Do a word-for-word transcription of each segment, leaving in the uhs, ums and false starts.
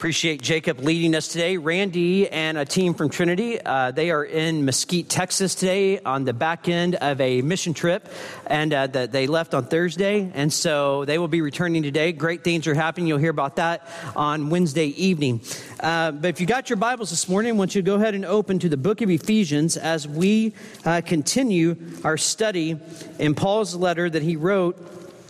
Appreciate Jacob leading us today. Randy and a team from Trinity, uh, they are in Mesquite, Texas today on the back end of a mission trip, and uh, that they left on Thursday, and so they will be returning today. Great things are happening. You'll hear about that on Wednesday evening. Uh, but if you got your Bibles this morning, I want you to go ahead and open to the book of Ephesians as we uh, continue our study in Paul's letter that he wrote.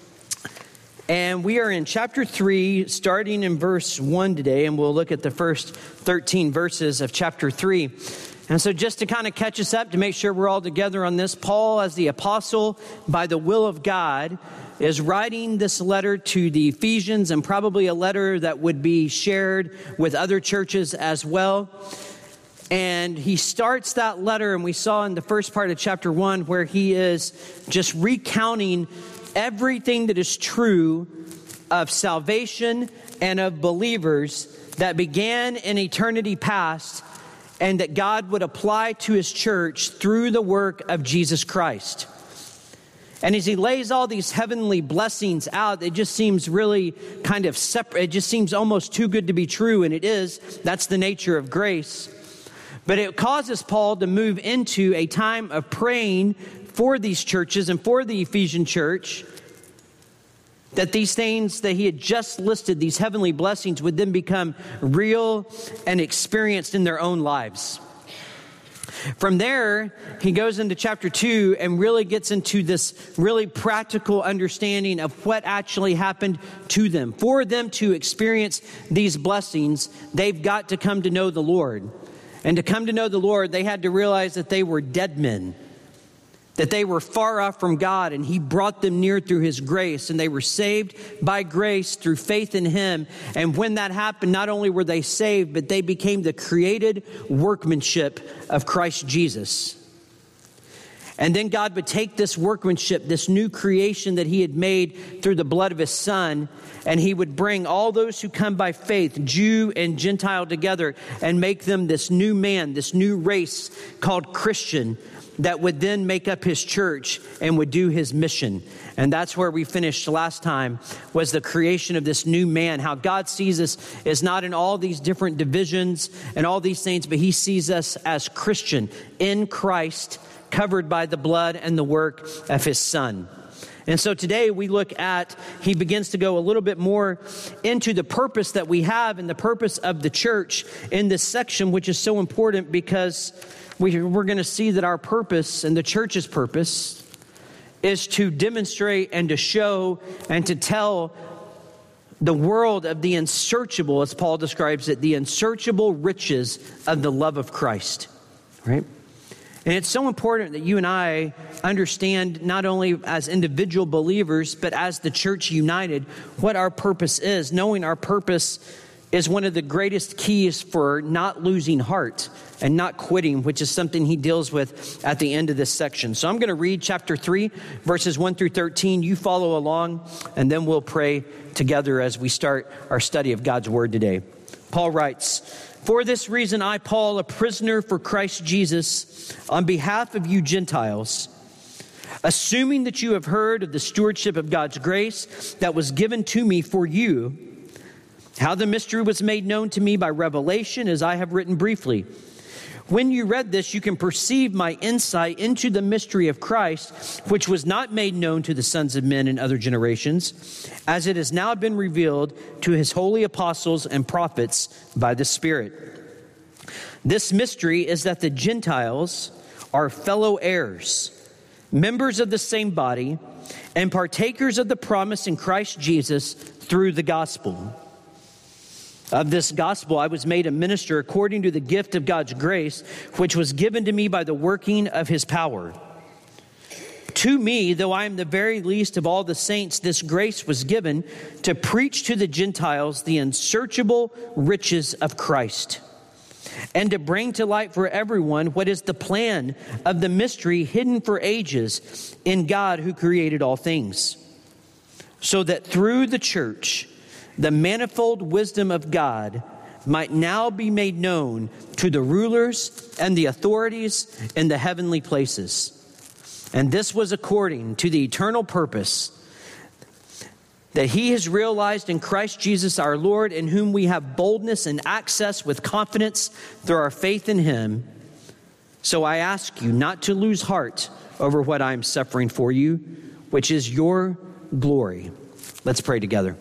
And we are in chapter three, starting in verse one today, and we'll look at the first thirteen verses of chapter three. And so just to kind of catch us up, to make sure we're all together on this, Paul, as the apostle by the will of God, is writing this letter to the Ephesians, and probably a letter that would be shared with other churches as well. And he starts that letter, and we saw in the first part of chapter one, where he is just recounting everything that is true of salvation and of believers that began in eternity past, and that God would apply to his church through the work of Jesus Christ. And as he lays all these heavenly blessings out, it just seems really kind of separate. It just seems almost too good to be true, and it is. That's the nature of grace. But it causes Paul to move into a time of praying for these churches and for the Ephesian church, that these things that he had just listed, these heavenly blessings, would then become real and experienced in their own lives. From there, he goes into chapter two and really gets into this really practical understanding of what actually happened to them. For them to experience these blessings, they've got to come to know the Lord. And to come to know the Lord, they had to realize that they were dead men, that they were far off from God, and he brought them near through his grace, and they were saved by grace through faith in him. And when that happened, not only were they saved, but they became the created workmanship of Christ Jesus. And then God would take this workmanship, this new creation that he had made through the blood of his Son, and he would bring all those who come by faith, Jew and Gentile, together and make them this new man, this new race called Christian, that would then make up his church and would do his mission. And that's where we finished last time, was the creation of this new man. How God sees us is not in all these different divisions and all these things, but he sees us as Christian in Christ, covered by the blood and the work of his Son. And so today we look at, he begins to go a little bit more into the purpose that we have and the purpose of the church in this section, which is so important because we, we're going to see that our purpose and the church's purpose is to demonstrate and to show and to tell the world of the unsearchable, as Paul describes it, the unsearchable riches of the love of Christ, right? And it's so important that you and I understand, not only as individual believers, but as the church united, what our purpose is. Knowing our purpose is one of the greatest keys for not losing heart and not quitting, which is something he deals with at the end of this section. So I'm going to read chapter three, verses one through thirteen. You follow along, and then we'll pray together as we start our study of God's word today. Paul writes, "For this reason, I, Paul, a prisoner for Christ Jesus, on behalf of you Gentiles, assuming that you have heard of the stewardship of God's grace that was given to me for you, how the mystery was made known to me by revelation, as I have written briefly. When you read this, you can perceive my insight into the mystery of Christ, which was not made known to the sons of men in other generations, as it has now been revealed to his holy apostles and prophets by the Spirit. This mystery is that the Gentiles are fellow heirs, members of the same body, and partakers of the promise in Christ Jesus through the gospel. Of this gospel, I was made a minister according to the gift of God's grace, which was given to me by the working of his power. To me, though I am the very least of all the saints, this grace was given to preach to the Gentiles the unsearchable riches of Christ, and to bring to light for everyone what is the plan of the mystery hidden for ages in God who created all things, so that through the church the manifold wisdom of God might now be made known to the rulers and the authorities in the heavenly places. And this was according to the eternal purpose that he has realized in Christ Jesus our Lord, in whom we have boldness and access with confidence through our faith in him. So I ask you not to lose heart over what I am suffering for you, which is your glory. Let's pray together.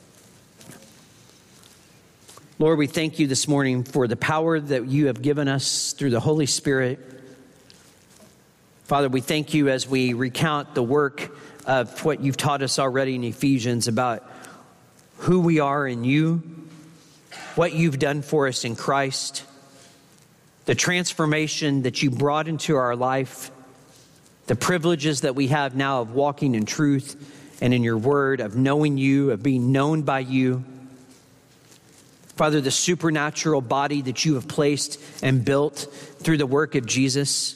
Lord, we thank you this morning for the power that you have given us through the Holy Spirit. Father, we thank you as we recount the work of what you've taught us already in Ephesians about who we are in you, what you've done for us in Christ, the transformation that you brought into our life, the privileges that we have now of walking in truth and in your word, of knowing you, of being known by you. Father, the supernatural body that you have placed and built through the work of Jesus.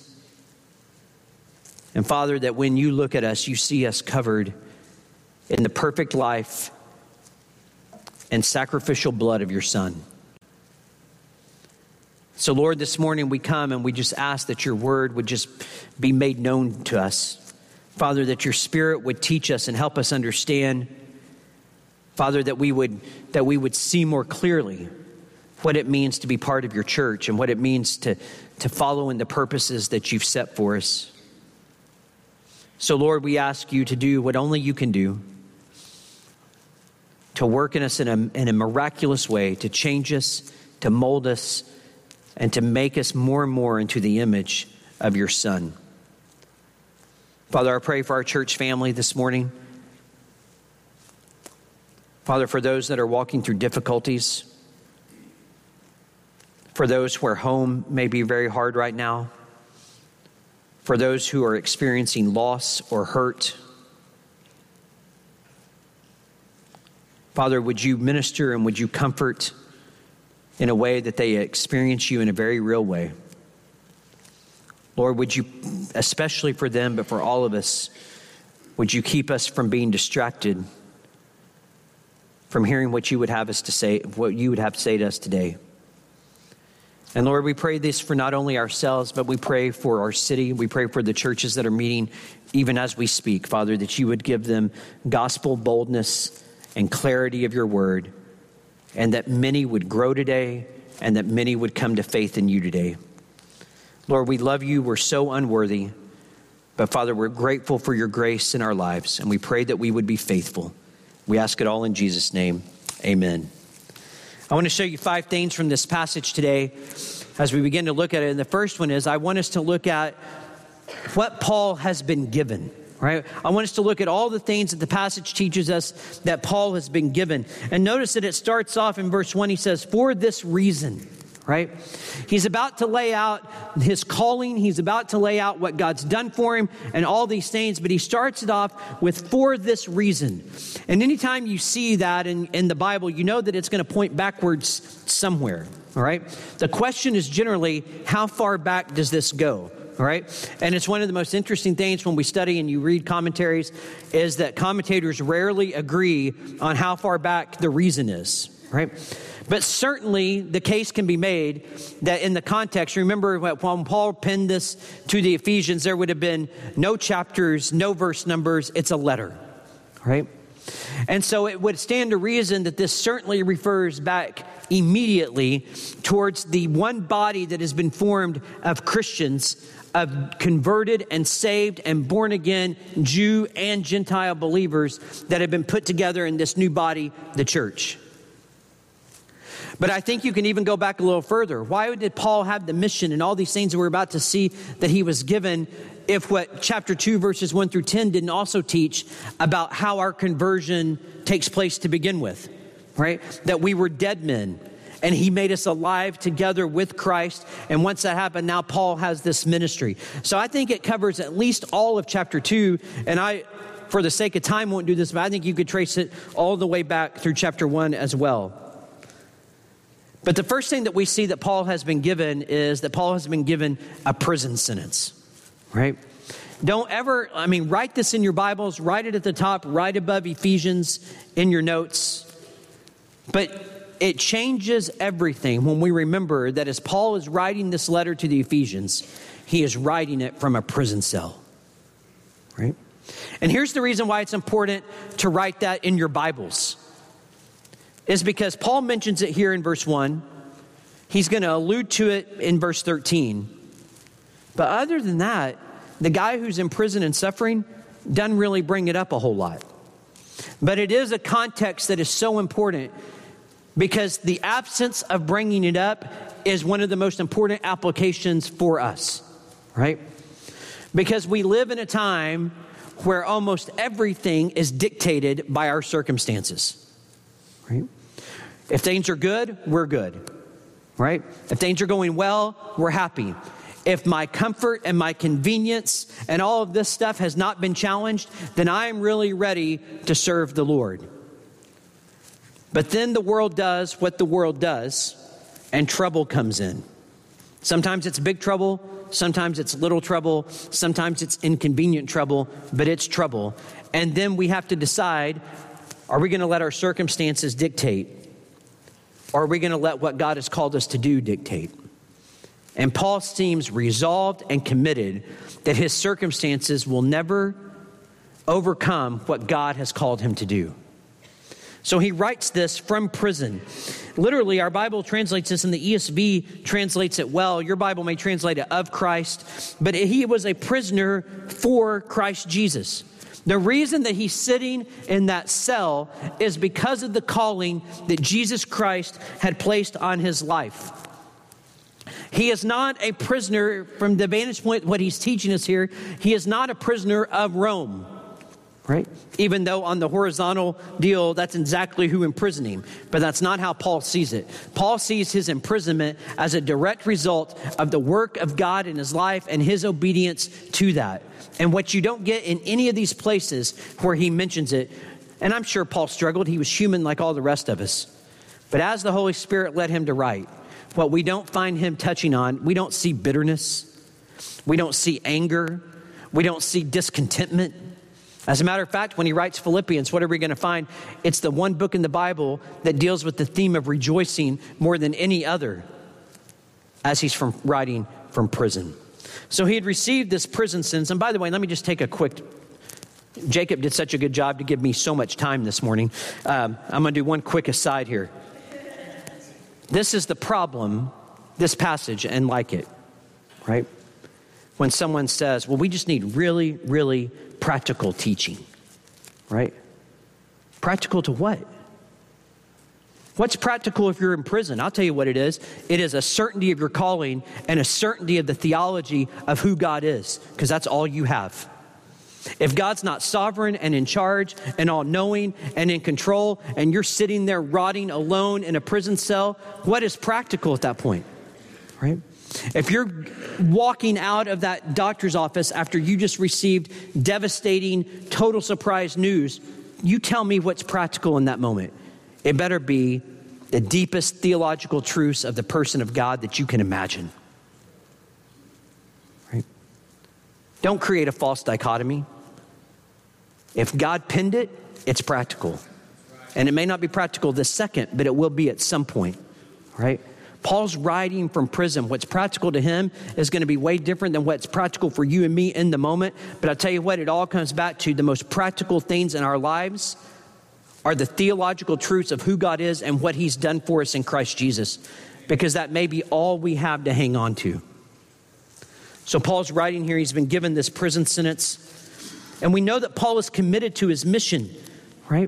And Father, that when you look at us, you see us covered in the perfect life and sacrificial blood of your Son. So Lord, this morning we come and we just ask that your word would just be made known to us. Father, that your Spirit would teach us and help us understand. Father, that we would that we would see more clearly what it means to be part of your church and what it means to, to follow in the purposes that you've set for us. So, Lord, we ask you to do what only you can do, to work in us in a, in a miraculous way, to change us, to mold us, and to make us more and more into the image of your Son. Father, I pray for our church family this morning. Father, for those that are walking through difficulties, for those where home may be very hard right now, for those who are experiencing loss or hurt. Father, would you minister and would you comfort in a way that they experience you in a very real way? Lord, would you, especially for them, but for all of us, would you keep us from being distracted from hearing what you would have us to say, what you would have to say to us today? And Lord, we pray this for not only ourselves, but we pray for our city. We pray for the churches that are meeting even as we speak, Father, that you would give them gospel boldness and clarity of your word, and that many would grow today and that many would come to faith in you today. Lord, we love you. We're so unworthy, but Father, we're grateful for your grace in our lives, and we pray that we would be faithful. We ask it all in Jesus' name. Amen. I want to show you five things from this passage today as we begin to look at it. And the first one is I want us to look at what Paul has been given, right? I want us to look at all the things that the passage teaches us that Paul has been given. And notice that it starts off in verse one. He says, for this reason, right? He's about to lay out his calling. He's about to lay out what God's done for him and all these things. But he starts it off with for this reason. And anytime you see that in, in the Bible, you know that it's going to point backwards somewhere. All right. The question is generally, how far back does this go? All right. And it's one of the most interesting things when we study and you read commentaries is that commentators rarely agree on how far back the reason is. Right. But certainly the case can be made that in the context, remember when Paul penned this to the Ephesians, there would have been no chapters, no verse numbers. It's a letter, right? And so it would stand to reason that this certainly refers back immediately towards the one body that has been formed of Christians, of converted and saved and born again Jew and Gentile believers that have been put together in this new body, the church. But I think you can even go back a little further. Why did Paul have the mission and all these things that we're about to see that he was given if what chapter two, verses one through ten didn't also teach about how our conversion takes place to begin with, right? That we were dead men and he made us alive together with Christ. And once that happened, now Paul has this ministry. So I think it covers at least all of chapter two. And I, for the sake of time, won't do this, but I think you could trace it all the way back through chapter one as well. But the first thing that we see that Paul has been given is that Paul has been given a prison sentence, right? Don't ever, I mean, write this in your Bibles, write it at the top, right above Ephesians in your notes. But it changes everything when we remember that as Paul is writing this letter to the Ephesians, he is writing it from a prison cell, right? And here's the reason why it's important to write that in your Bibles. Is because Paul mentions it here in verse one. He's going to allude to it in verse thirteen. But other than that, the guy who's in prison and suffering doesn't really bring it up a whole lot. But it is a context that is so important because the absence of bringing it up is one of the most important applications for us, right? Because we live in a time where almost everything is dictated by our circumstances, right? If things are good, we're good, right? If things are going well, we're happy. If my comfort and my convenience and all of this stuff has not been challenged, then I'm really ready to serve the Lord. But then the world does what the world does, and trouble comes in. Sometimes it's big trouble, sometimes it's little trouble, sometimes it's inconvenient trouble, but it's trouble. And then we have to decide, are we going to let our circumstances dictate? Or are we going to let what God has called us to do dictate? And Paul seems resolved and committed that his circumstances will never overcome what God has called him to do. So he writes this from prison. Literally, our Bible translates this, and the E S V translates it well. Your Bible may translate it of Christ, but he was a prisoner for Christ Jesus. The reason that he's sitting in that cell is because of the calling that Jesus Christ had placed on his life. He is not a prisoner from the vantage point, what he's teaching us here. He is not a prisoner of Rome, right? Even though on the horizontal deal, that's exactly who imprisoned him. But that's not how Paul sees it. Paul sees his imprisonment as a direct result of the work of God in his life and his obedience to that. And what you don't get in any of these places where he mentions it, and I'm sure Paul struggled. He was human like all the rest of us. But as the Holy Spirit led him to write, what we don't find him touching on, we don't see bitterness. We don't see anger. We don't see discontentment. As a matter of fact, when he writes Philippians, what are we going to find? It's the one book in the Bible that deals with the theme of rejoicing more than any other as he's from writing from prison. So he had received this prison sentence. And by the way, let me just take a quick, Jacob did such a good job to give me so much time this morning. Um, I'm going to do one quick aside here. This is the problem, this passage, and like it, right? When someone says, well, we just need really, really practical teaching, right? Practical to what? What's practical if you're in prison? I'll tell you what it is. It is a certainty of your calling and a certainty of the theology of who God is, because that's all you have. If God's not sovereign and in charge and all-knowing and in control, and you're sitting there rotting alone in a prison cell, what is practical at that point, right? If you're walking out of that doctor's office after you just received devastating, total surprise news, you tell me what's practical in that moment. It better be the deepest theological truths of the person of God that you can imagine. Right? Don't create a false dichotomy. If God penned it, it's practical. And it may not be practical this second, but it will be at some point, right? Paul's writing from prison. What's practical to him is going to be way different than what's practical for you and me in the moment. But I'll tell you what, it all comes back to the most practical things in our lives are the theological truths of who God is and what he's done for us in Christ Jesus, because that may be all we have to hang on to. So Paul's writing here, he's been given this prison sentence. And we know that Paul is committed to his mission, right?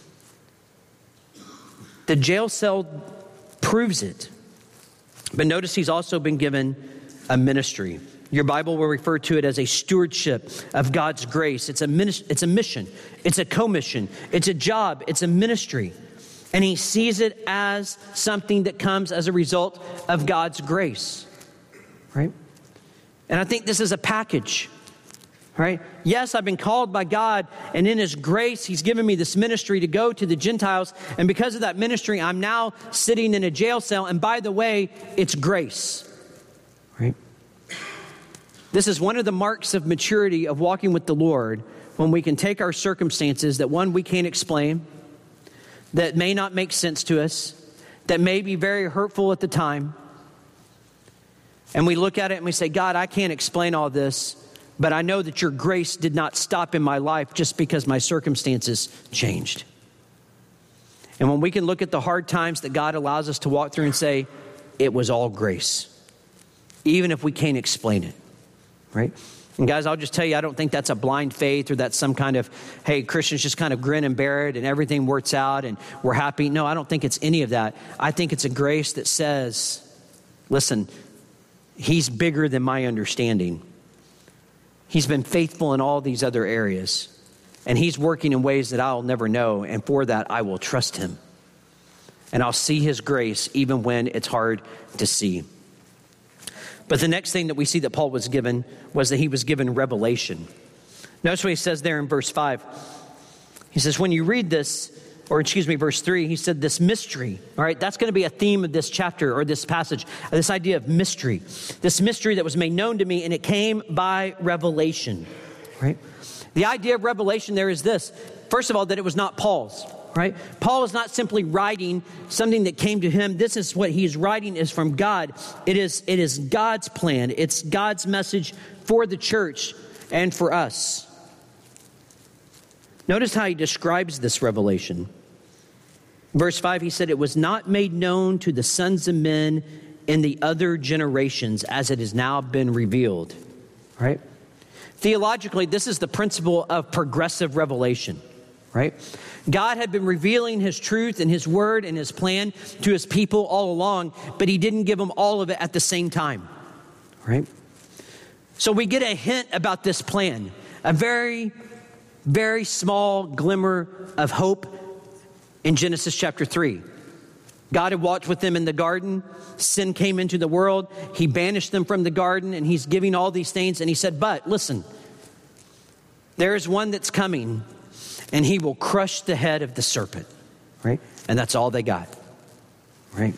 The jail cell proves it. But notice he's also been given a ministry. Your Bible will refer to it as a stewardship of God's grace. It's a, minis- it's a mission. It's a commission. It's a job. It's a ministry. And he sees it as something that comes as a result of God's grace, right? And I think this is a package. Right? Yes, I've been called by God, and in his grace, he's given me this ministry to go to the Gentiles. And because of that ministry, I'm now sitting in a jail cell. And by the way, it's grace. Right? This is one of the marks of maturity of walking with the Lord, when we can take our circumstances that, one, we can't explain, that may not make sense to us, that may be very hurtful at the time. And we look at it and we say, God, I can't explain all this, but I know that your grace did not stop in my life just because my circumstances changed. And when we can look at the hard times that God allows us to walk through and say, it was all grace, even if we can't explain it, right? And guys, I'll just tell you, I don't think that's a blind faith or that's some kind of, hey, Christians just kind of grin and bear it and everything works out and we're happy. No, I don't think it's any of that. I think it's a grace that says, listen, he's bigger than my understanding. He's been faithful in all these other areas. And he's working in ways that I'll never know. And for that, I will trust him. And I'll see his grace even when it's hard to see. But the next thing that we see that Paul was given was that he was given revelation. Notice what he says there in verse five. He says, when you read this, or excuse me, verse three, he said this mystery. All right, that's going to be a theme of this chapter or this passage, this idea of mystery. This mystery that was made known to me, and it came by revelation. Right? The idea of revelation there is this. First of all, that it was not Paul's. Right? Paul is not simply writing something that came to him. This is what he's writing is from God. It is, it is God's plan. It's God's message for the church and for us. Notice how he describes this revelation. Verse five, he said, it was not made known to the sons of men in the other generations as it has now been revealed. Right? Theologically, this is the principle of progressive revelation. Right? God had been revealing his truth and his word and his plan to his people all along, but he didn't give them all of it at the same time. Right? So we get a hint about this plan, a very, very small glimmer of hope in Genesis chapter three. God had walked with them in the garden. Sin came into the world. He banished them from the garden, and he's giving all these things. And he said, but listen, there is one that's coming, and he will crush the head of the serpent, right? And that's all they got, right?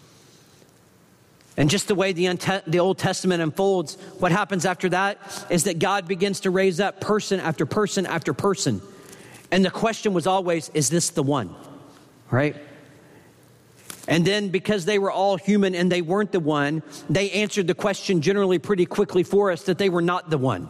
And just the way the, the Old Testament unfolds, what happens after that is that God begins to raise up person after person after person. And the question was always, is this the one, right? And then because they were all human and they weren't the one, they answered the question generally pretty quickly for us that they were not the one.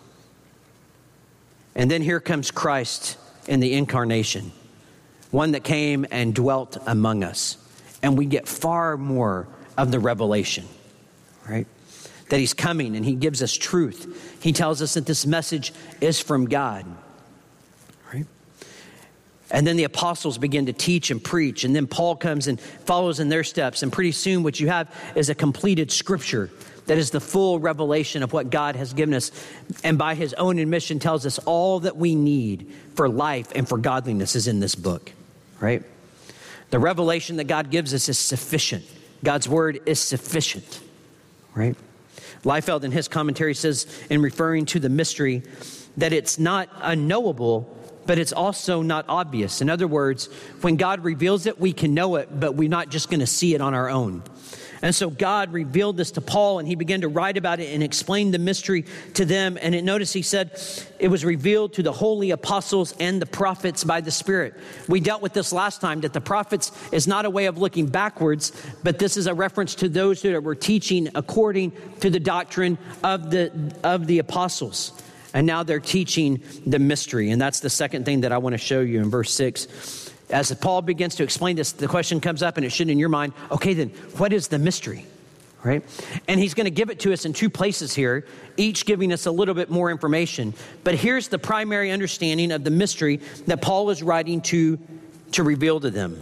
And then here comes Christ in the incarnation, one that came and dwelt among us. And we get far more of the revelation, right? That he's coming and he gives us truth. He tells us that this message is from God, right? And then the apostles begin to teach and preach. And then Paul comes and follows in their steps. And pretty soon what you have is a completed scripture that is the full revelation of what God has given us. And by his own admission tells us all that we need for life and for godliness is in this book, right? The revelation that God gives us is sufficient. God's word is sufficient, right? Liefeld in his commentary says, in referring to the mystery, that it's not unknowable, but it's also not obvious. In other words, when God reveals it, we can know it, but we're not just going to see it on our own. And so God revealed this to Paul, and he began to write about it and explain the mystery to them. And it, notice he said it was revealed to the holy apostles and the prophets by the Spirit. We dealt with this last time, that the prophets is not a way of looking backwards, but this is a reference to those that were teaching according to the doctrine of the of the apostles. And now they're teaching the mystery. And that's the second thing that I want to show you in verse six. As Paul begins to explain this, the question comes up, and it should in your mind, okay, then what is the mystery, right? And he's going to give it to us in two places here, each giving us a little bit more information. But here's the primary understanding of the mystery that Paul is writing to, to reveal to them.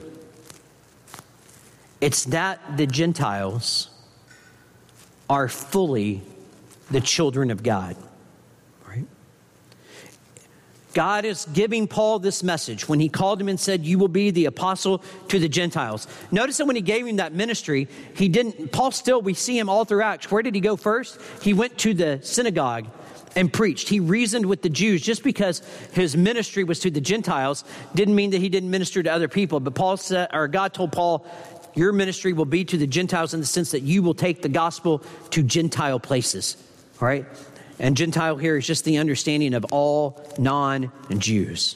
It's that the Gentiles are fully the children of God. God is giving Paul this message when he called him and said, you will be the apostle to the Gentiles. Notice that when he gave him that ministry, he didn't, Paul still, we see him all through Acts. Where did he go first? He went to the synagogue and preached. He reasoned with the Jews. Just because his ministry was to the Gentiles didn't mean that he didn't minister to other people. But Paul said, or God told Paul, your ministry will be to the Gentiles in the sense that you will take the gospel to Gentile places, all right? And Gentile here is just the understanding of all non-Jews.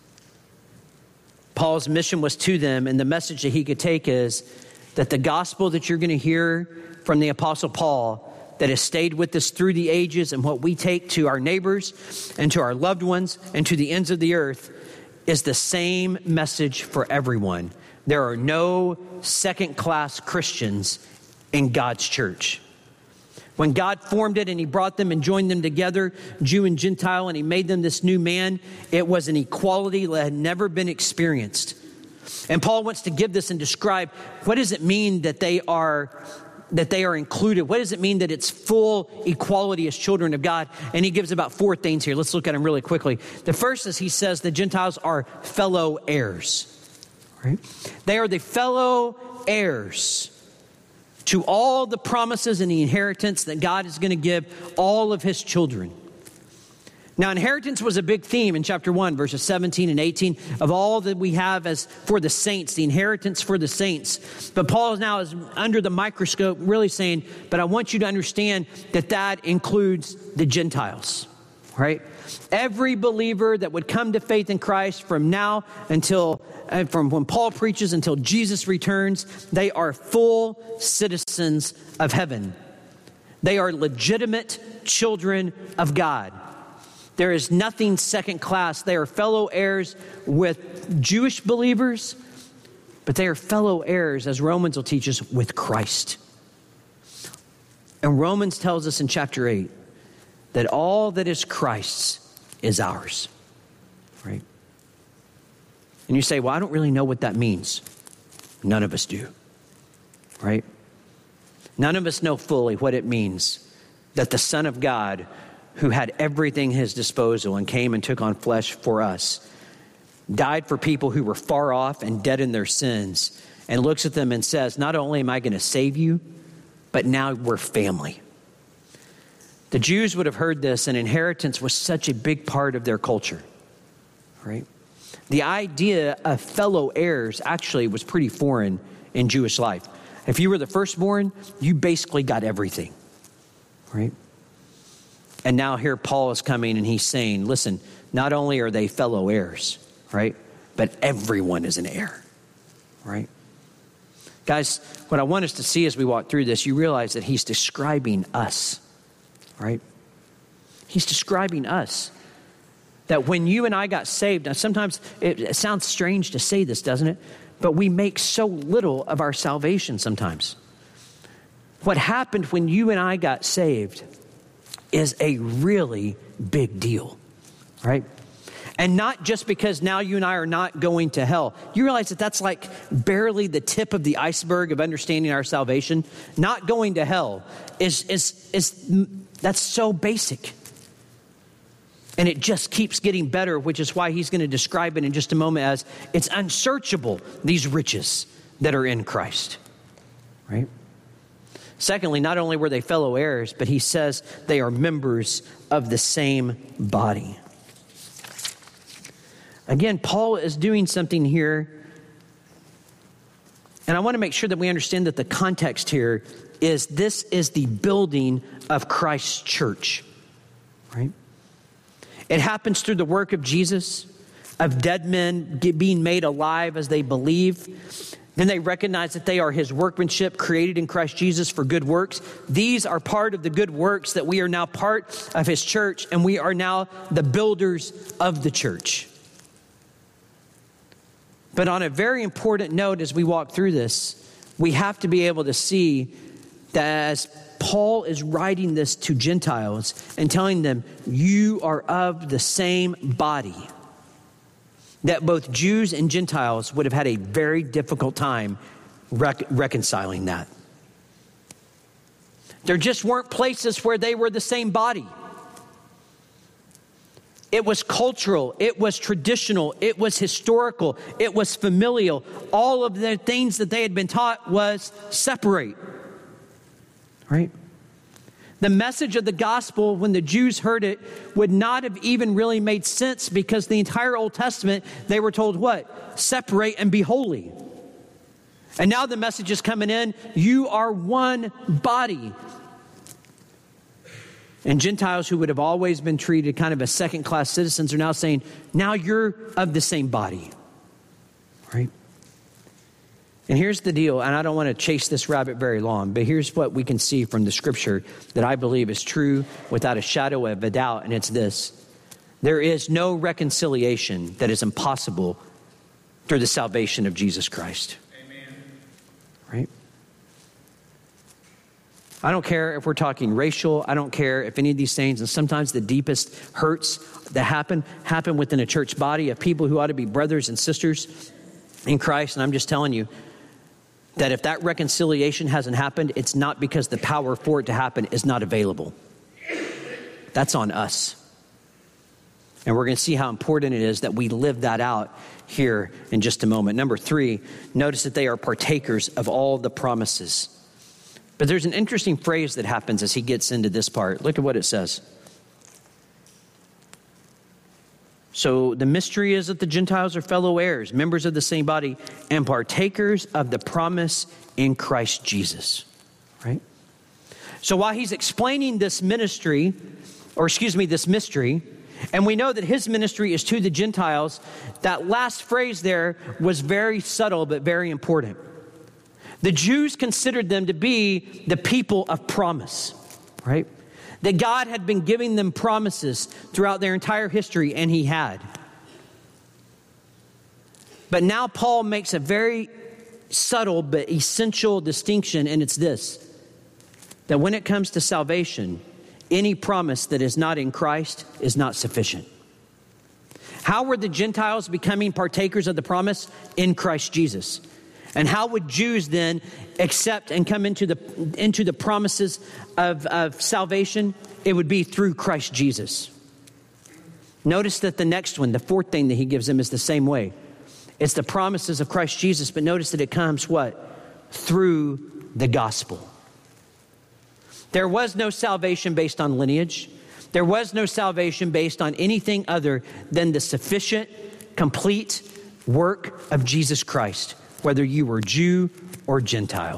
Paul's mission was to them, and the message that he could take is that the gospel that you're going to hear from the Apostle Paul, that has stayed with us through the ages and what we take to our neighbors and to our loved ones and to the ends of the earth is the same message for everyone. There are no second-class Christians in God's church. When God formed it and he brought them and joined them together, Jew and Gentile, and he made them this new man, it was an equality that had never been experienced. And Paul wants to give this and describe what does it mean that they are that they are included? What does it mean that it's full equality as children of God? And he gives about four things here. Let's look at them really quickly. The first is he says the Gentiles are fellow heirs. Right? They are the fellow heirs to all the promises and the inheritance that God is going to give all of his children. Now, inheritance was a big theme in chapter one, verses seventeen and eighteen of all that we have as for the saints, the inheritance for the saints. But Paul now is under the microscope really saying, but I want you to understand that that includes the Gentiles, right? Every believer that would come to faith in Christ from now until, uh, from when Paul preaches until Jesus returns, they are full citizens of heaven. They are legitimate children of God. There is nothing second class. They are fellow heirs with Jewish believers, but they are fellow heirs, as Romans will teach us, with Christ. And Romans tells us in chapter eight that all that is Christ's is ours, right? And you say, well, I don't really know what that means. None of us do, right? None of us know fully what it means that the Son of God, who had everything at his disposal and came and took on flesh for us, died for people who were far off and dead in their sins, and looks at them and says, not only am I going to save you, but now we're family. The Jews would have heard this, and inheritance was such a big part of their culture, right? The idea of fellow heirs actually was pretty foreign in Jewish life. If you were the firstborn, you basically got everything, right? And now here Paul is coming and he's saying, listen, not only are they fellow heirs, right? But everyone is an heir, right? Guys, what I want us to see as we walk through this, you realize that he's describing us, right? He's describing us. That when you and I got saved, now sometimes it, it sounds strange to say this, doesn't it? But we make so little of our salvation sometimes. What happened when you and I got saved is a really big deal, right? And not just because now you and I are not going to hell. You realize that that's like barely the tip of the iceberg of understanding our salvation. Not going to hell is, is, is that's so basic. And it just keeps getting better, which is why he's going to describe it in just a moment as it's unsearchable, these riches that are in Christ, right? Secondly, not only were they fellow heirs, but he says they are members of the same body. Again, Paul is doing something here, and I want to make sure that we understand that the context here is this is the building of Christ's church, right? It happens through the work of Jesus, of dead men being made alive as they believe. Then they recognize that they are his workmanship created in Christ Jesus for good works. These are part of the good works that we are now part of his church, and we are now the builders of the church. But on a very important note, as we walk through this, we have to be able to see that as Paul is writing this to Gentiles and telling them, you are of the same body, that both Jews and Gentiles would have had a very difficult time rec- reconciling that. There just weren't places where they were the same body. It was cultural, it was traditional, it was historical, it was familial. All of the things that they had been taught was separate, right? The message of the gospel, when the Jews heard it, would not have even really made sense because the entire Old Testament, they were told what? Separate and be holy. And now the message is coming in, you are one body. And Gentiles who would have always been treated kind of as second-class citizens are now saying, now you're of the same body, right? And here's the deal, and I don't want to chase this rabbit very long, but here's what we can see from the scripture that I believe is true without a shadow of a doubt, and it's this. There is no reconciliation that is impossible through the salvation of Jesus Christ. Amen. Right? I don't care if we're talking racial. I don't care if any of these things, and sometimes the deepest hurts that happen, happen within a church body of people who ought to be brothers and sisters in Christ. And I'm just telling you that if that reconciliation hasn't happened, it's not because the power for it to happen is not available. That's on us. And we're going to see how important it is that we live that out here in just a moment. Number three, notice that they are partakers of all the promises. But there's an interesting phrase that happens as he gets into this part. Look at what it says. So the mystery is that the Gentiles are fellow heirs, members of the same body, and partakers of the promise in Christ Jesus. Right? So while he's explaining this ministry, or excuse me, this mystery, and we know that his ministry is to the Gentiles, that last phrase there was very subtle but very important. The Jews considered them to be the people of promise, right? That God had been giving them promises throughout their entire history, and he had. But now Paul makes a very subtle but essential distinction, and it's this: that when it comes to salvation, any promise that is not in Christ is not sufficient. How were the Gentiles becoming partakers of the promise? In Christ Jesus. And how would Jews then accept and come into the into the promises of, of salvation? It would be through Christ Jesus. Notice that the next one, the fourth thing that he gives them, is the same way. It's the promises of Christ Jesus, but notice that it comes what? Through the gospel. There was no salvation based on lineage. There was no salvation based on anything other than the sufficient, complete work of Jesus Christ, whether you were Jew or Gentile.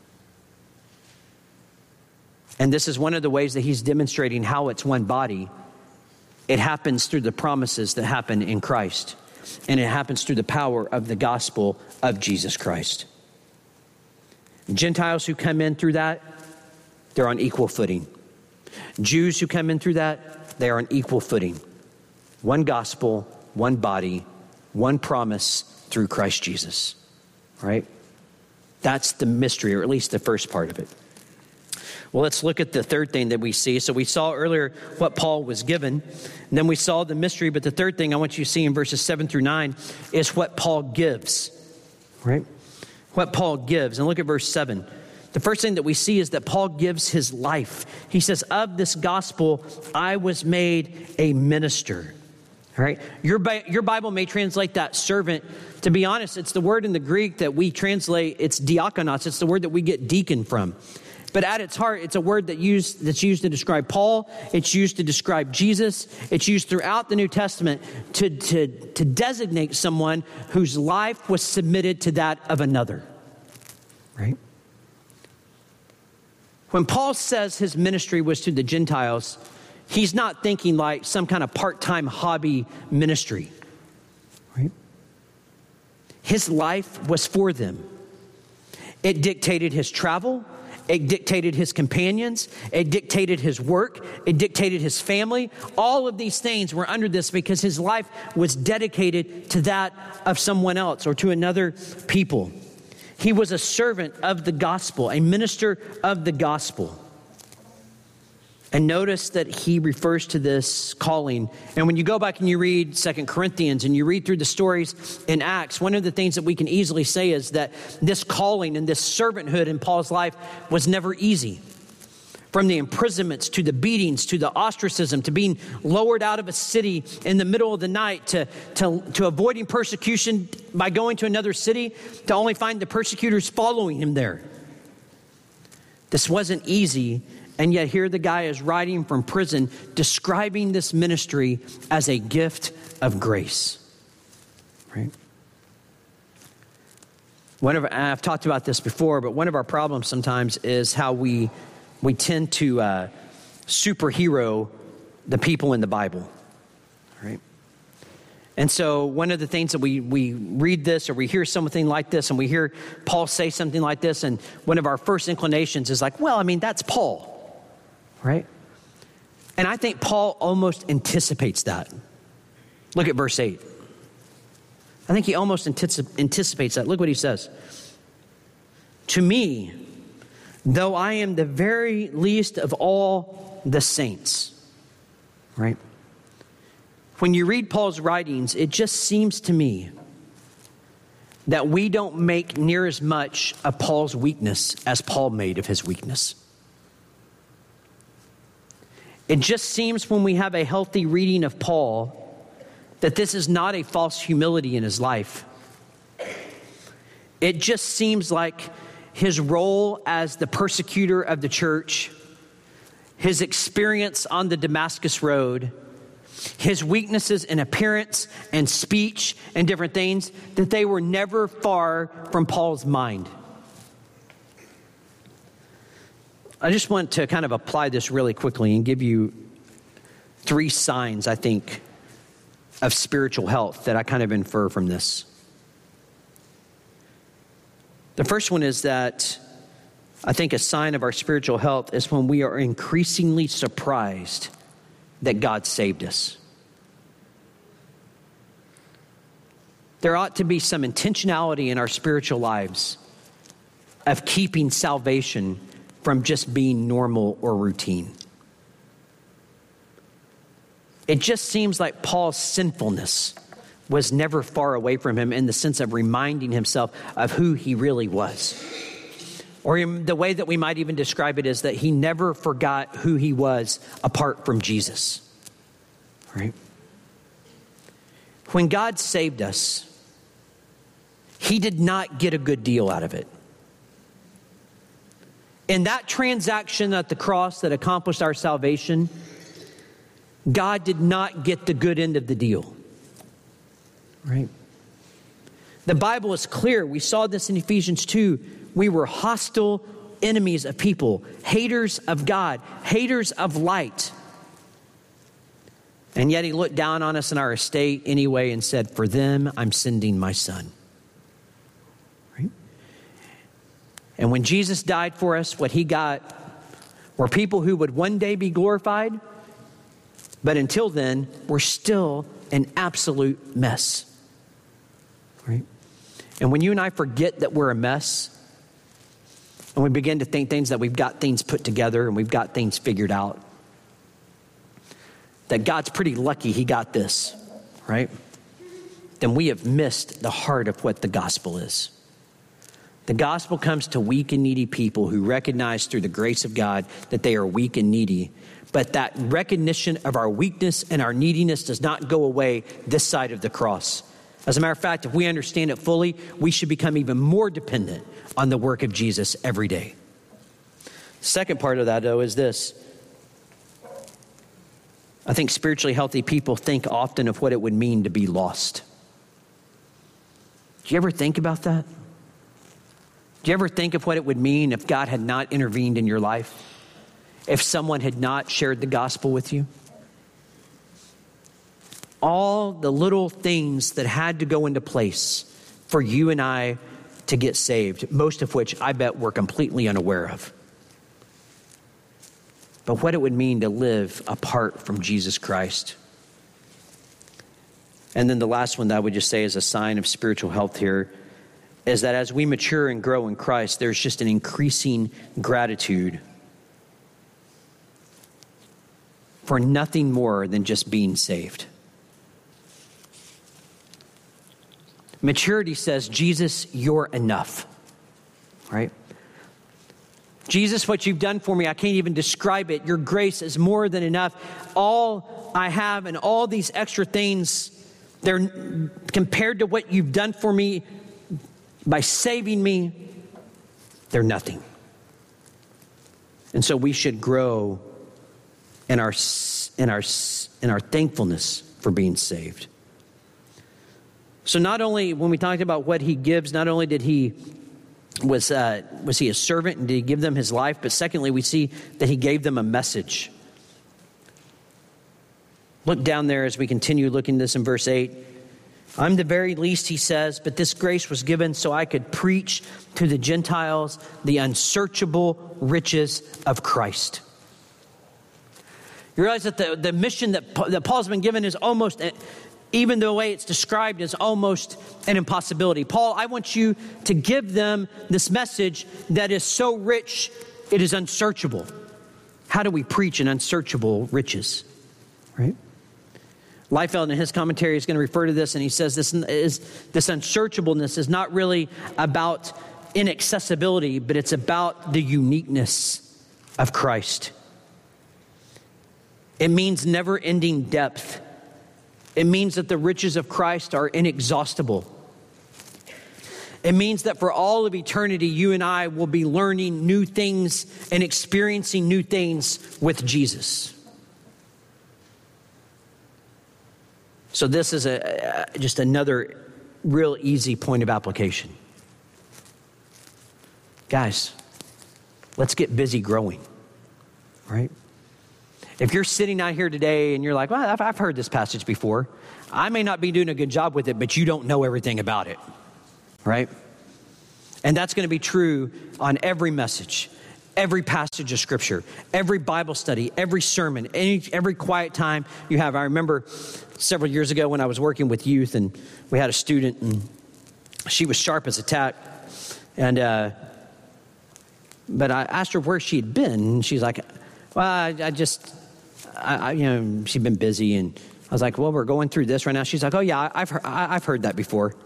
And this is one of the ways that he's demonstrating how it's one body. It happens through the promises that happen in Christ. And it happens through the power of the gospel of Jesus Christ. Gentiles who come in through that, they're on equal footing. Jews who come in through that, they are on equal footing. One gospel, one body, one promise through Christ Jesus. Right? That's the mystery, or at least the first part of it. Well, let's look at the third thing that we see. So we saw earlier what Paul was given. And then we saw the mystery. But the third thing I want you to see in verses seven through nine is what Paul gives. Right? What Paul gives. And look at verse seven. The first thing that we see is that Paul gives his life. He says, of this gospel, I was made a minister. All right. Your, your Bible may translate that servant. To be honest, it's the word in the Greek that we translate, it's diakonos. It's the word that we get deacon from. But at its heart, it's a word that used, that's used to describe Paul. It's used to describe Jesus. It's used throughout the New Testament to, to, to designate someone whose life was submitted to that of another. Right? When Paul says his ministry was to the Gentiles, he's not thinking like some kind of part-time hobby ministry. Right? His life was for them. It dictated his travel. It dictated his companions. It dictated his work. It dictated his family. All of these things were under this because his life was dedicated to that of someone else or to another people. He was a servant of the gospel, a minister of the gospel. And notice that he refers to this calling. And when you go back and you read Second Corinthians and you read through the stories in Acts, one of the things that we can easily say is that this calling and this servanthood in Paul's life was never easy. From the imprisonments to the beatings to the ostracism to being lowered out of a city in the middle of the night to, to, to avoiding persecution by going to another city to only find the persecutors following him there. This wasn't easy. And yet here the guy is writing from prison, describing this ministry as a gift of grace. Right? One of I've talked about this before, but one of our problems sometimes is how we we tend to uh, superhero the people in the Bible. Right? And so one of the things that we, we read this or we hear something like this and we hear Paul say something like this, and one of our first inclinations is like, well, I mean, that's Paul, right? And I think Paul almost anticipates that. Look at verse eight. I think he almost anticip- anticipates that. Look what he says. To me, though I am the very least of all the saints, right? When you read Paul's writings, it just seems to me that we don't make near as much of Paul's weakness as Paul made of his weakness. It just seems when we have a healthy reading of Paul that this is not a false humility in his life. It just seems like his role as the persecutor of the church, his experience on the Damascus Road, his weaknesses in appearance and speech and different things, that they were never far from Paul's mind. I just want to kind of apply this really quickly and give you three signs, I think, of spiritual health that I kind of infer from this. The first one is that I think a sign of our spiritual health is when we are increasingly surprised that God saved us. There ought to be some intentionality in our spiritual lives of keeping salvation from just being normal or routine. It just seems like Paul's sinfulness was never far away from him in the sense of reminding himself of who he really was. Or in the way that we might even describe it is that he never forgot who he was apart from Jesus. Right? When God saved us, he did not get a good deal out of it. In that transaction at the cross that accomplished our salvation, God did not get the good end of the deal. Right? The Bible is clear. We saw this in Ephesians two. We were hostile enemies of people, haters of God, haters of light. And yet he looked down on us in our estate anyway and said, for them, I'm sending my son. Right? And when Jesus died for us, what he got were people who would one day be glorified. But until then, we're still an absolute mess. Right? And when you and I forget that we're a mess, and we begin to think things that we've got things put together and we've got things figured out, that God's pretty lucky he got this, right? Then we have missed the heart of what the gospel is. The gospel comes to weak and needy people who recognize through the grace of God that they are weak and needy. But that recognition of our weakness and our neediness does not go away this side of the cross. As a matter of fact, if we understand it fully, we should become even more dependent on the work of Jesus every day. Second part of that, though, is this. I think spiritually healthy people think often of what it would mean to be lost. Do you ever think about that? Do you ever think of what it would mean if God had not intervened in your life? If someone had not shared the gospel with you? All the little things that had to go into place for you and I to get saved, most of which I bet we're completely unaware of. But what it would mean to live apart from Jesus Christ. And then the last one that I would just say is a sign of spiritual health here is that as we mature and grow in Christ, there's just an increasing gratitude for nothing more than just being saved. Maturity says, Jesus, you're enough, right? Jesus, what you've done for me, I can't even describe it. Your grace is more than enough. All I have and all these extra things, they're compared to what you've done for me by saving me, they're nothing. And so we should grow in our in our in our thankfulness for being saved. So not only when we talked about what he gives, not only did he was uh, was he a servant and did he give them his life, but secondly, we see that he gave them a message. Look down there as we continue looking this in verse eight. I'm the very least, he says, but this grace was given so I could preach to the Gentiles the unsearchable riches of Christ. You realize that the, the mission that, that Paul's been given is almost, even the way it's described, is almost an impossibility. Paul, I want you to give them this message that is so rich, it is unsearchable. How do we preach an unsearchable riches? Right? Liefeld in his commentary is going to refer to this, and he says this is this unsearchableness is not really about inaccessibility, but it's about the uniqueness of Christ. It means never-ending depth. It means that the riches of Christ are inexhaustible. It means that for all of eternity, you and I will be learning new things and experiencing new things with Jesus. So this is a, just another real easy point of application. Guys, let's get busy growing, right? If you're sitting out here today and you're like, well, I've, I've heard this passage before. I may not be doing a good job with it, but you don't know everything about it, right? And that's going to be true on every message, every passage of Scripture, every Bible study, every sermon, any, every quiet time you have. I remember several years ago when I was working with youth, and we had a student, and she was sharp as a tack. And uh, but I asked her where she had been, and she's like, "Well, I, I just, I, I, you know, she'd been busy." And I was like, "Well, we're going through this right now." She's like, "Oh yeah, I've heard, I've heard that before."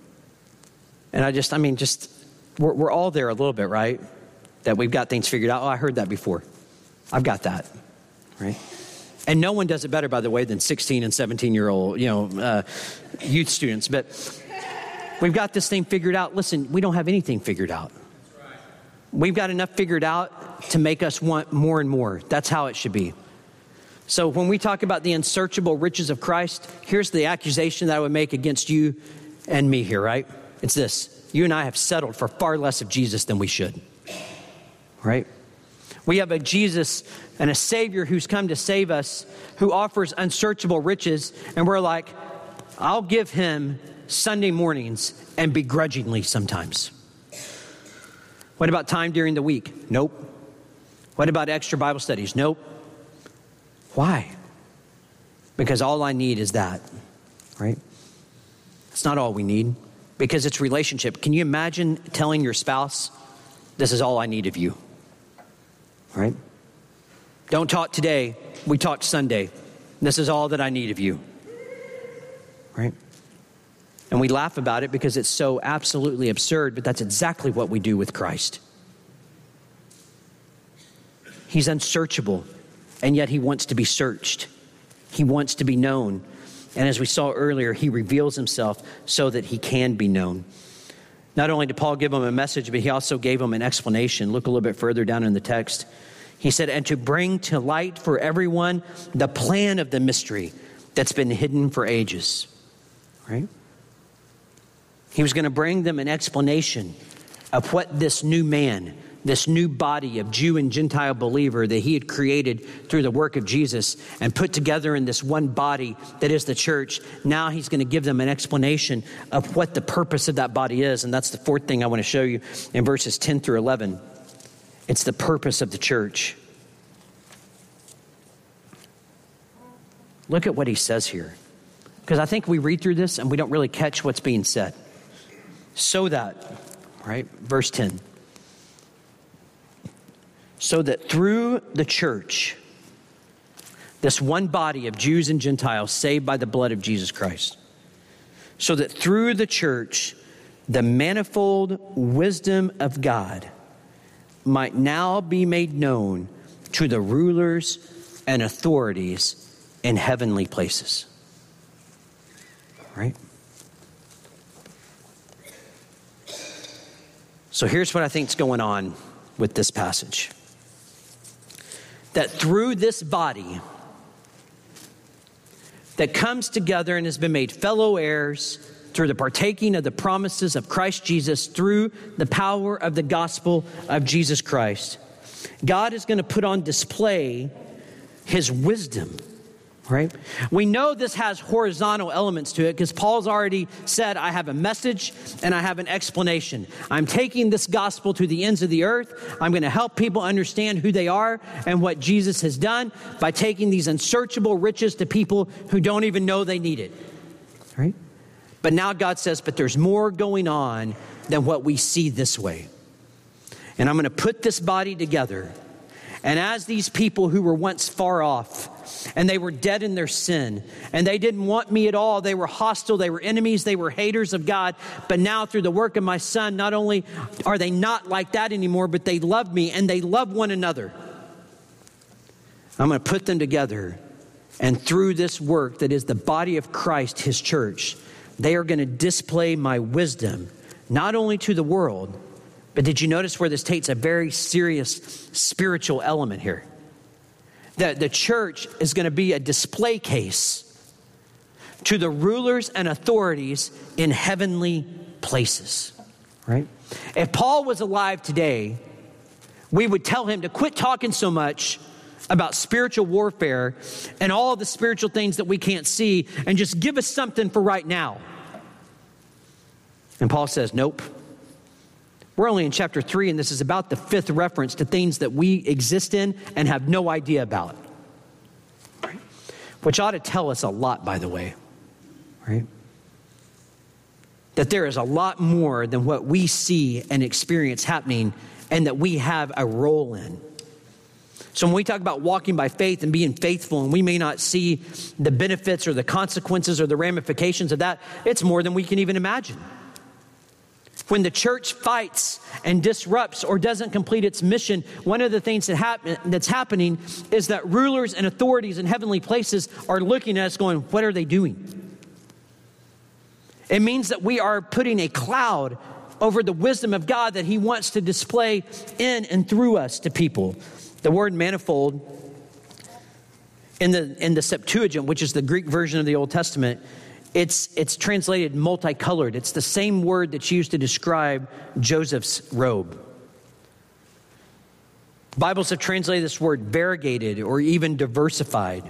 And I just, I mean, just we're, we're all there a little bit, right? That we've got things figured out. Oh, I heard that before. I've got that, right? And no one does it better, by the way, than sixteen and seventeen-year-old, you know, uh, youth students. But we've got this thing figured out. Listen, we don't have anything figured out. We've got enough figured out to make us want more and more. That's how it should be. So when we talk about the unsearchable riches of Christ, here's the accusation that I would make against you and me here, right? It's this. You and I have settled for far less of Jesus than we should, right? We have a Jesus and a Savior who's come to save us, who offers unsearchable riches, and we're like, I'll give him Sunday mornings, and begrudgingly sometimes. What about time during the week? Nope. What about extra Bible studies? Nope. Why? Because all I need is that, right? It's not all we need, because it's relationship. Can you imagine telling your spouse, this is all I need of you? Right? Don't talk today. We talked Sunday. This is all that I need of you. Right? And we laugh about it because it's so absolutely absurd, but that's exactly what we do with Christ. He's unsearchable, and yet he wants to be searched. He wants to be known. And as we saw earlier, he reveals himself so that he can be known. Not only did Paul give him a message, but he also gave him an explanation. Look a little bit further down in the text. He said, and to bring to light for everyone the plan of the mystery that's been hidden for ages. Right? He was going to bring them an explanation of what this new man, this new body of Jew and Gentile believer that he had created through the work of Jesus and put together in this one body that is the church. Now he's going to give them an explanation of what the purpose of that body is. And that's the fourth thing I want to show you in verses ten through eleven. It's the purpose of the church. Look at what he says here. Because I think we read through this and we don't really catch what's being said. So that, right, verse ten. So that through the church, this one body of Jews and Gentiles saved by the blood of Jesus Christ, so that through the church, the manifold wisdom of God might now be made known to the rulers and authorities in heavenly places. Right? So here's what I think is going on with this passage. That through this body that comes together and has been made fellow heirs through the partaking of the promises of Christ Jesus, through the power of the gospel of Jesus Christ, God is going to put on display his wisdom right? We know this has horizontal elements to it because Paul's already said, I have a message and I have an explanation. I'm taking this gospel to the ends of the earth. I'm going to help people understand who they are and what Jesus has done by taking these unsearchable riches to people who don't even know they need it, right? But now God says, but there's more going on than what we see this way. And I'm going to put this body together. And as these people who were once far off, and they were dead in their sin, and they didn't want me at all, they were hostile, they were enemies, they were haters of God, but now through the work of my Son, not only are they not like that anymore, but they love me, and they love one another. I'm going to put them together, and through this work that is the body of Christ, his church, they are going to display my wisdom, not only to the world, but did you notice where this takes a very serious spiritual element here? That the church is going to be a display case to the rulers and authorities in heavenly places, right? If Paul was alive today, we would tell him to quit talking so much about spiritual warfare and all the spiritual things that we can't see and just give us something for right now. And Paul says, nope. We're only in chapter three, and this is about the fifth reference to things that we exist in and have no idea about. Right? Which ought to tell us a lot, by the way. Right? That there is a lot more than what we see and experience happening and that we have a role in. So when we talk about walking by faith and being faithful, and we may not see the benefits or the consequences or the ramifications of that, it's more than we can even imagine. When the church fights and disrupts or doesn't complete its mission, one of the things that happen, that's happening is that rulers and authorities in heavenly places are looking at us going, what are they doing? It means that we are putting a cloud over the wisdom of God that he wants to display in and through us to people. The word manifold in the, in the Septuagint, which is the Greek version of the Old Testament, It's it's translated multicolored. It's the same word that's used to describe Joseph's robe. Bibles have translated this word variegated or even diversified.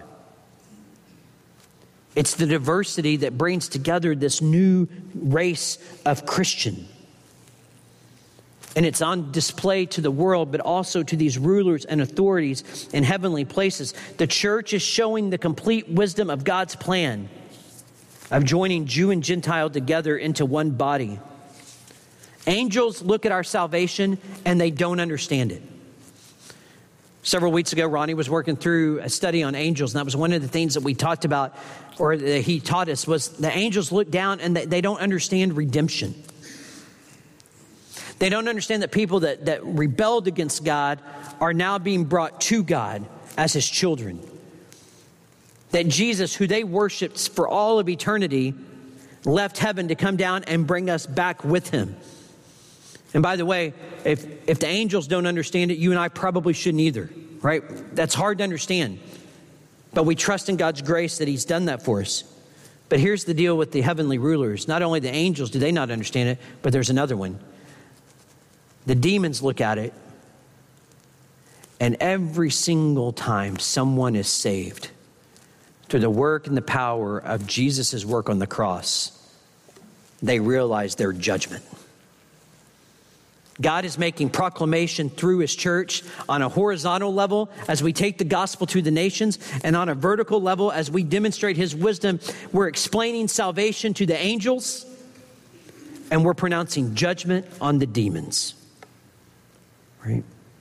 It's the diversity that brings together this new race of Christian. And it's on display to the world, but also to these rulers and authorities in heavenly places. The church is showing the complete wisdom of God's plan of joining Jew and Gentile together into one body. Angels look at our salvation and they don't understand it. Several weeks ago, Ronnie was working through a study on angels, and that was one of the things that we talked about, or that he taught us, was the angels look down and they don't understand redemption. They don't understand that people that, that rebelled against God are now being brought to God as his children. That Jesus, who they worshiped for all of eternity, left heaven to come down and bring us back with him. And by the way, if, if the angels don't understand it, you and I probably shouldn't either, right? That's hard to understand. But we trust in God's grace that he's done that for us. But here's the deal with the heavenly rulers. Not only the angels do they not understand it, but there's another one. The demons look at it, and every single time someone is saved through the work and the power of Jesus' work on the cross, they realize their judgment. God is making proclamation through his church on a horizontal level as we take the gospel to the nations, and on a vertical level as we demonstrate his wisdom. We're explaining salvation to the angels, and we're pronouncing judgment on the demons. Right?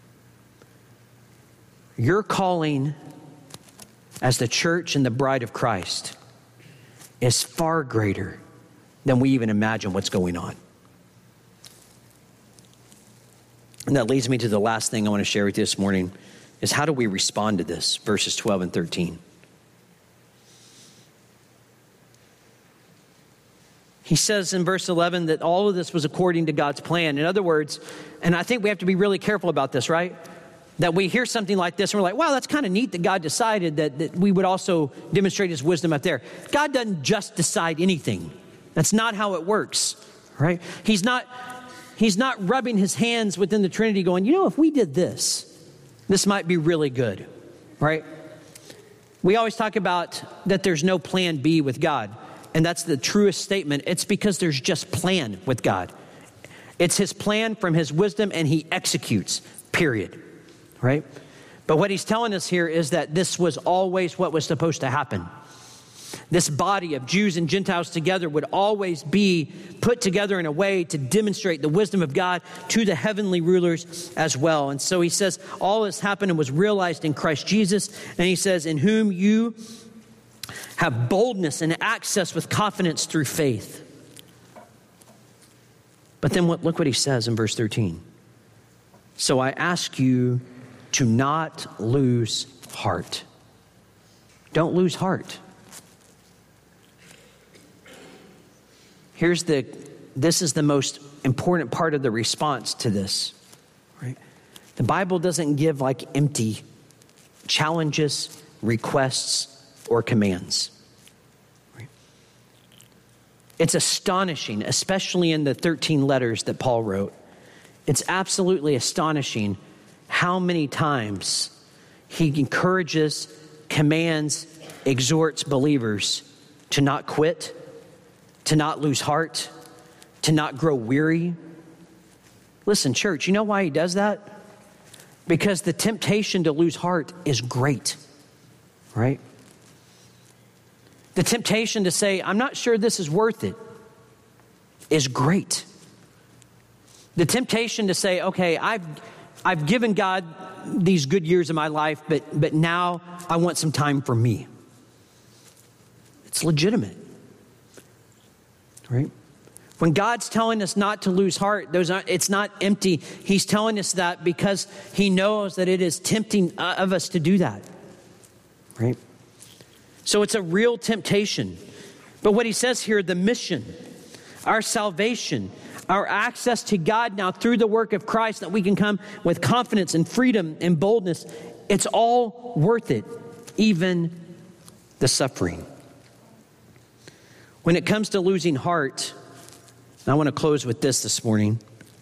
Your calling as the church and the bride of Christ is far greater than we even imagine what's going on. And that leads me to the last thing I want to share with you this morning, is how do we respond to this? Verses twelve and thirteen. He says in verse eleven that all of this was according to God's plan. In other words, and I think we have to be really careful about this, right? That we hear something like this and we're like, wow, that's kind of neat that God decided that, that we would also demonstrate his wisdom up there. God doesn't just decide anything. That's not how it works, right? He's not, he's not rubbing his hands within the Trinity going, you know, if we did this, this might be really good, right? We always talk about that there's no plan B with God. And that's the truest statement. It's because there's just plan with God. It's his plan from his wisdom, and he executes, period. Right? But what he's telling us here is that this was always what was supposed to happen. This body of Jews and Gentiles together would always be put together in a way to demonstrate the wisdom of God to the heavenly rulers as well. And so he says all this happened and was realized in Christ Jesus. And he says, in whom you have boldness and access with confidence through faith. But then what, look what he says in verse thirteen. So I ask you to not lose heart. Don't lose heart. Here's the, this is the most important part of the response to this, right? The Bible doesn't give like empty challenges, requests, or commands. Right? It's astonishing, especially in the thirteen letters that Paul wrote. It's absolutely astonishing how many times he encourages, commands, exhorts believers to not quit, to not lose heart, to not grow weary. Listen, church, you know why he does that? Because the temptation to lose heart is great, right? The temptation to say, I'm not sure this is worth it, is great. The temptation to say, okay, I've I've given God these good years of my life, but but now I want some time for me. It's legitimate. Right? When God's telling us not to lose heart, those aren't, it's not empty. He's telling us that because he knows that it is tempting of us to do that. Right? So it's a real temptation. But what he says here, the mission, our salvation, our access to God now through the work of Christ, that we can come with confidence and freedom and boldness, it's all worth it, even the suffering. When it comes to losing heart, and I want to close with this this morning.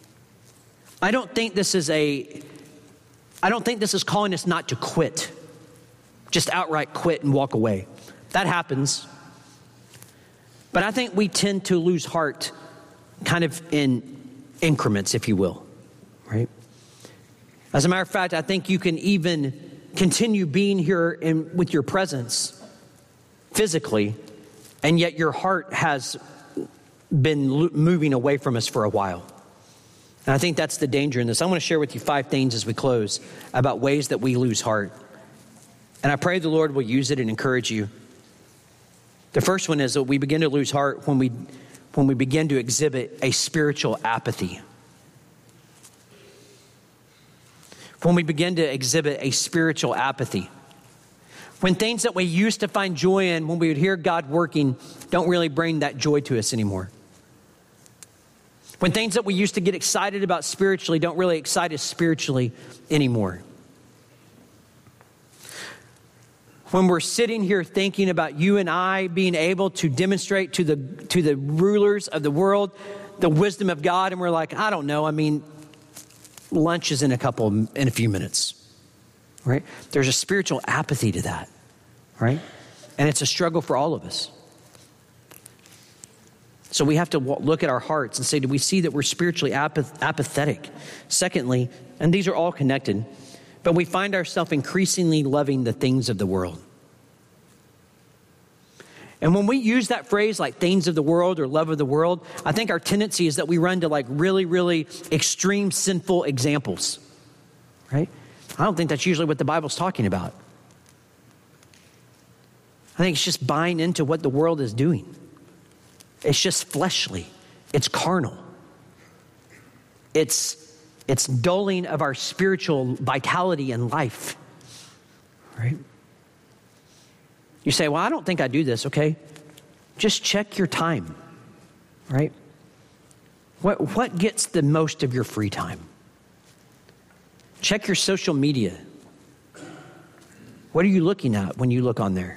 I don't think this is a, I don't think this is calling us not to quit. Just outright quit and walk away. That happens. But I think we tend to lose heart kind of in increments, if you will, right? As a matter of fact, I think you can even continue being here in, with your presence physically, and yet your heart has been lo- moving away from us for a while. And I think that's the danger in this. I want to share with you five things as we close about ways that we lose heart. And I pray the Lord will use it and encourage you. The first one is that we begin to lose heart when we when we begin to exhibit a spiritual apathy. When we begin to exhibit a spiritual apathy. When things that we used to find joy in, when we would hear God working, don't really bring that joy to us anymore. When things that we used to get excited about spiritually don't really excite us spiritually anymore. When we're sitting here thinking about you and I being able to demonstrate to the to the rulers of the world the wisdom of God, and we're like, I don't know, I mean, lunch is in a couple, in a few minutes, right? There's a spiritual apathy to that, right? And it's a struggle for all of us. So we have to look at our hearts and say, do we see that we're spiritually apath- apathetic? Secondly, and these are all connected, but we find ourselves increasingly loving the things of the world. And when we use that phrase like things of the world or love of the world, I think our tendency is that we run to like really, really extreme sinful examples, right? I don't think that's usually what the Bible's talking about. I think it's just buying into what the world is doing. It's just fleshly. It's carnal. It's It's dulling of our spiritual vitality and life, right? You say, well, I don't think I do this, okay? Just check your time, right? What, what gets the most of your free time? Check your social media. What are you looking at when you look on there?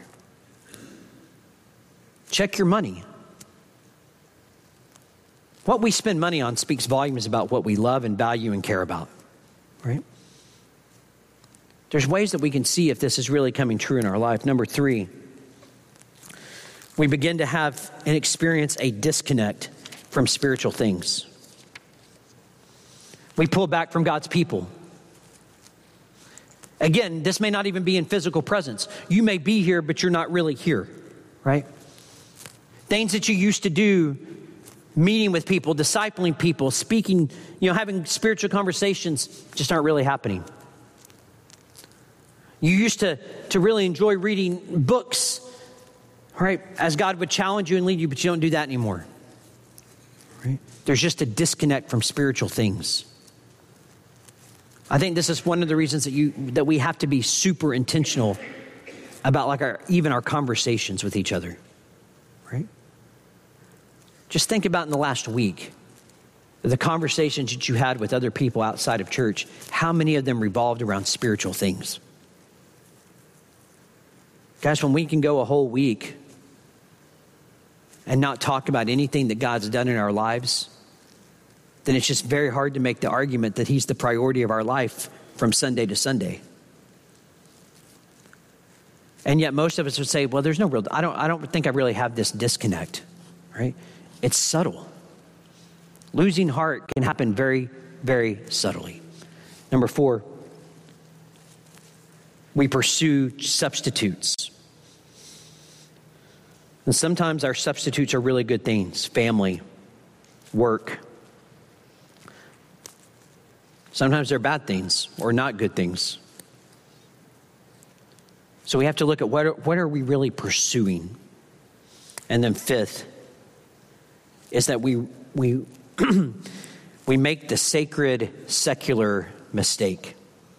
Check your money. What we spend money on speaks volumes about what we love and value and care about, right? There's ways that we can see if this is really coming true in our life. Number three, we begin to have and experience a disconnect from spiritual things. We pull back from God's people. Again, this may not even be in physical presence. You may be here, but you're not really here, right? Things that you used to do, meeting with people, discipling people, speaking, you know, having spiritual conversations, just aren't really happening. You used to, to really enjoy reading books, right? As God would challenge you and lead you, but you don't do that anymore. Right? There's just a disconnect from spiritual things. I think this is one of the reasons that you that we have to be super intentional about like our even our conversations with each other. Right? Just think about in the last week, the conversations that you had with other people outside of church, how many of them revolved around spiritual things? Guys, when we can go a whole week and not talk about anything that God's done in our lives, then it's just very hard to make the argument that he's the priority of our life from Sunday to Sunday. And yet most of us would say, well, there's no real, I don't, I don't think I really have this disconnect, right? It's subtle. Losing heart can happen very, very subtly. Number four, we pursue substitutes. And sometimes our substitutes are really good things. Family, work. Sometimes they're bad things or not good things. So we have to look at what are, what are we really pursuing? And then fifth is that we we we make the sacred secular mistake.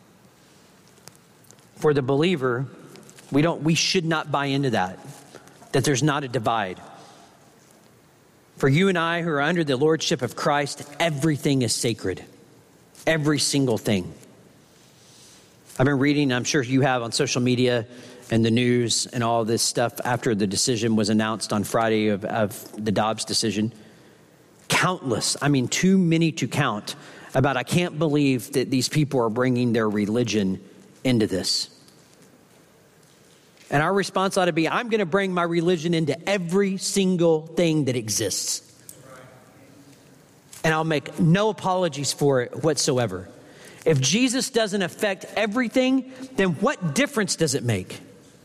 For the believer, we don't we should not buy into that, that there's not a divide. For you and I who are under the lordship of Christ, everything is sacred. Every single thing. I've been reading, I'm sure you have on social media and the news and all this stuff after the decision was announced on Friday of, of the Dobbs decision. Countless, I mean, too many to count, about I can't believe that these people are bringing their religion into this. And our response ought to be, I'm going to bring my religion into every single thing that exists. And I'll make no apologies for it whatsoever. If Jesus doesn't affect everything, then what difference does it make?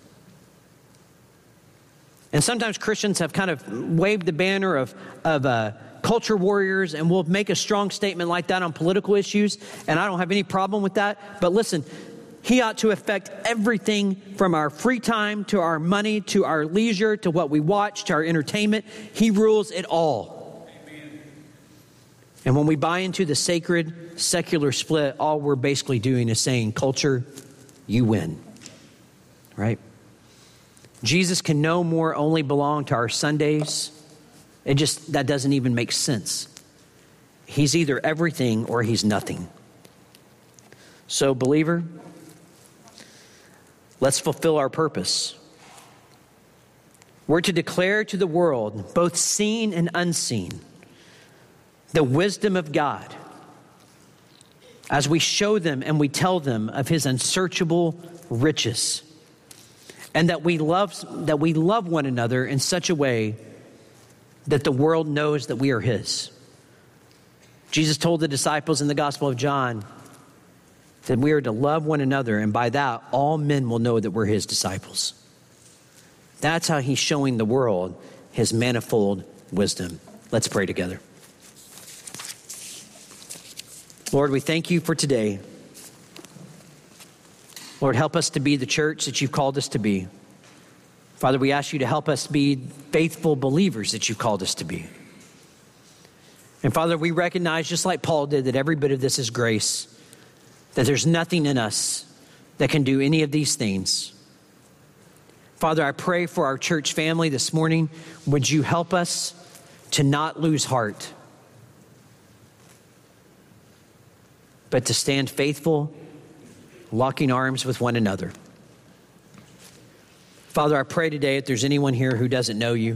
And sometimes Christians have kind of waved the banner of, of uh, culture warriors, and we'll make a strong statement like that on political issues, and I don't have any problem with that. But listen, he ought to affect everything from our free time to our money to our leisure to what we watch to our entertainment. He rules it all. And when we buy into the sacred secular split, all we're basically doing is saying, culture, you win, right? Jesus can no more only belong to our Sundays. It just, that doesn't even make sense. He's either everything or he's nothing. So, believer, let's fulfill our purpose. We're to declare to the world, both seen and unseen, the wisdom of God as we show them and we tell them of his unsearchable riches, and that we love that we love one another in such a way that the world knows that we are his. Jesus told the disciples in the Gospel of John that we are to love one another, and by that all men will know that we're his disciples. That's how he's showing the world his manifold wisdom. Let's pray together. Lord, we thank you for today. Lord, help us to be the church that you've called us to be. Father, we ask you to help us be faithful believers that you've called us to be. And Father, we recognize, just like Paul did, that every bit of this is grace, that there's nothing in us that can do any of these things. Father, I pray for our church family this morning. Would you help us to not lose heart, but to stand faithful, locking arms with one another. Father, I pray today if there's anyone here who doesn't know you,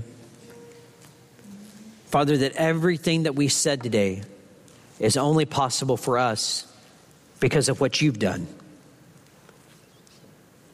Father, that everything that we said today is only possible for us because of what you've done.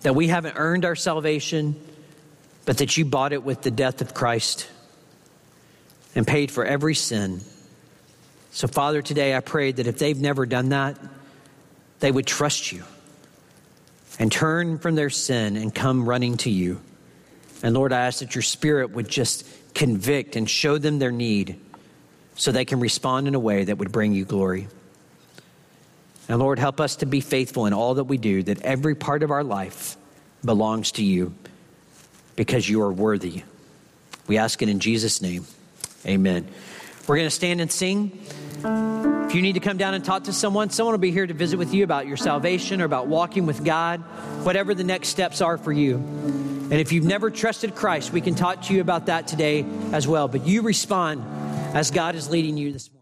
that we haven't earned our salvation, but that you bought it with the death of Christ and paid for every sin. So, Father, today I pray that if they've never done that, they would trust you and turn from their sin and come running to you. And Lord, I ask that your Spirit would just convict and show them their need so they can respond in a way that would bring you glory. And Lord, help us to be faithful in all that we do, that every part of our life belongs to you because you are worthy. We ask it in Jesus' name. Amen. We're going to stand and sing. If you need to come down and talk to someone, someone will be here to visit with you about your salvation or about walking with God, whatever the next steps are for you. And if you've never trusted Christ, we can talk to you about that today as well. But you respond as God is leading you this morning.